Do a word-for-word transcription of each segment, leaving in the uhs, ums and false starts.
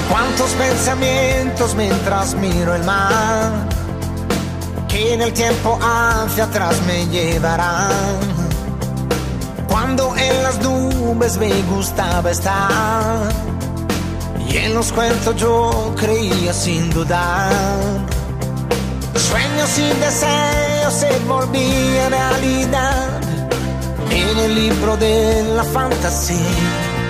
Cuántos pensamientos mientras miro el mar, que en el tiempo hacia atrás me llevarán. Cuando en las nubes me gustaba estar, y en los cuentos yo creía sin dudar. Sueños y deseos se volvían realidad en el libro de la fantasía.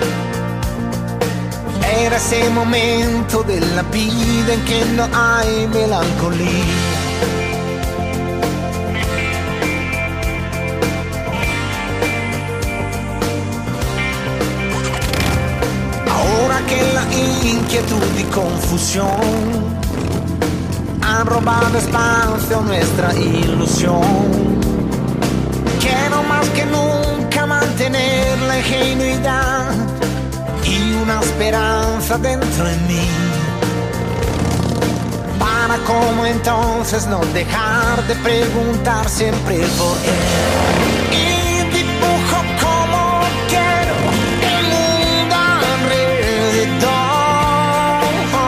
Era ese momento de la vida en que no hay melancolía. Ahora que la inquietud y confusión han robado espacio a nuestra ilusión, quiero más que nunca mantener la ingenuidad y una esperanza dentro de mí, para como entonces no dejar de preguntar siempre el por qué. Y dibujo como quiero el mundo alrededor,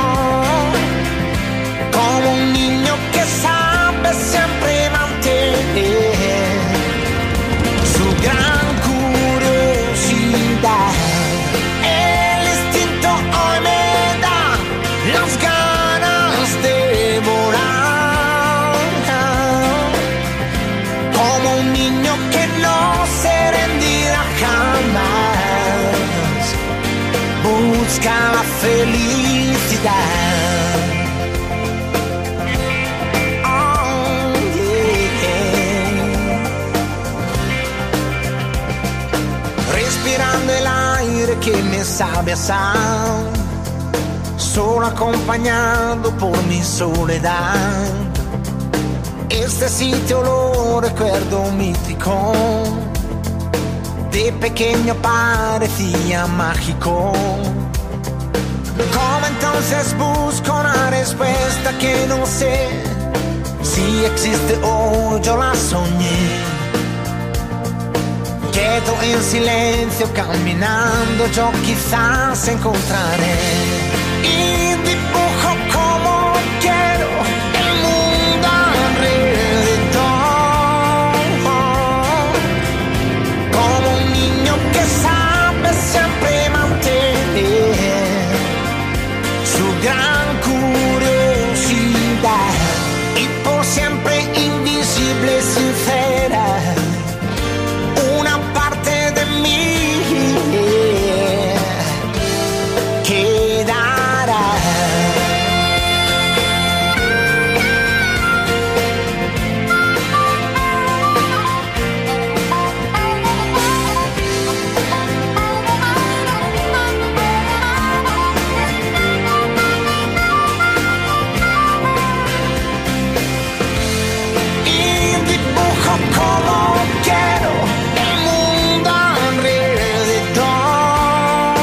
como un niño que sabe siempre mantener su gran curiosidad. Busca la felicidad. Oh, yeah. Respirando el aire que me sabe a sal, solo acompañado por mi soledad. Este sitio lo recuerdo mítico, de pequeño parecía mágico. Como entonces busco una respuesta que no sé si existe o yo la soñé. Quedo en silencio caminando, yo quizás encontraré. Y dibujo como quiero el mundo alrededor, como un niño que sabe siempre mantener su gran curiosidad, y por siempre invisible, sincera, una parte de mí quedará. Como quiero el mundo alrededor,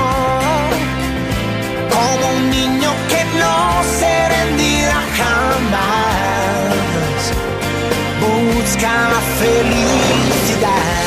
como un niño que no se rendirá jamás, busca la felicidad.